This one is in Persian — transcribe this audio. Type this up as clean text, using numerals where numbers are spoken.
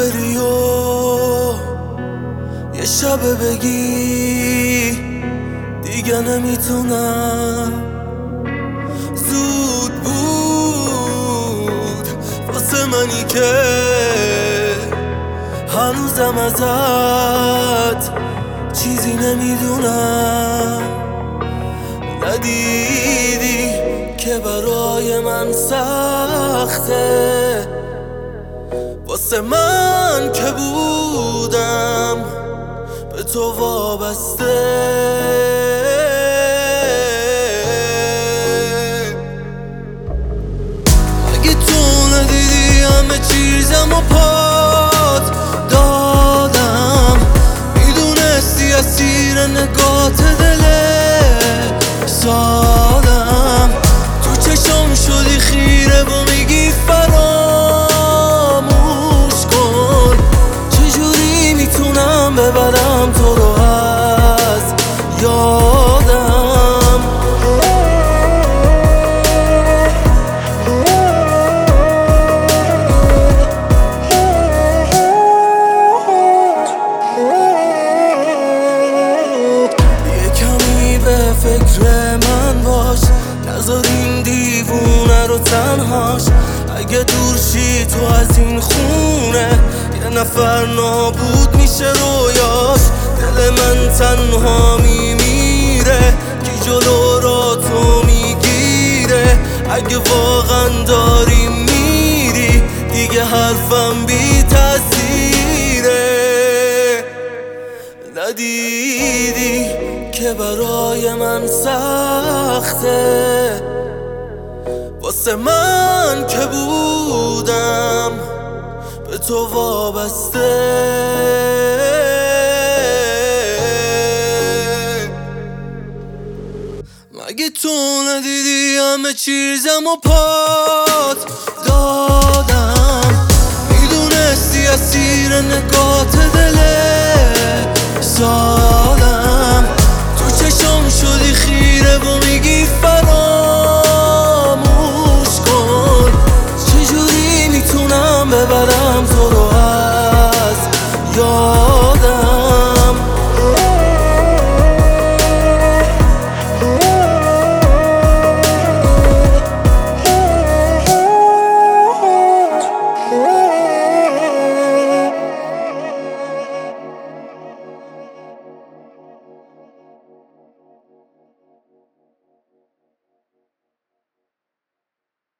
بری و یه شب بگی دیگه نمیتونم. زود بود واسه منی که هنوزم ازت چیزی نمیدونم. ندیدی که برای من سخته، واسه من که بودم به تو وابسته. مگه تو ندیدی همه چیزم و پات دادم؟ میدونستی اسیر نگات دله سادم. تو چشم شدی خیره و میگی فراموش کن. چجوری میتونم ببرم تو رو از یادم؟ یه کمی به فکر من باش، نذار این دیوونه رو تنهاش. اگه دور شی تو از این خونه، یه نفر نابود میشه رویاش. دل من تنها میمیره، کی جلو را تو میگیره. اگه واقعا داری میری دیگه حرفم بی تاثیره. ندیدی که برای من سخته، واسه من که بودم به تو وابسته. مگه تو ندیدی همه چیزم و پات دادم؟ میدونستی اسیر نگات دله سادم. تو چشم شدی خیره و میگی فراموش کن. چجوری میتونم ببرم تو رو از یاد؟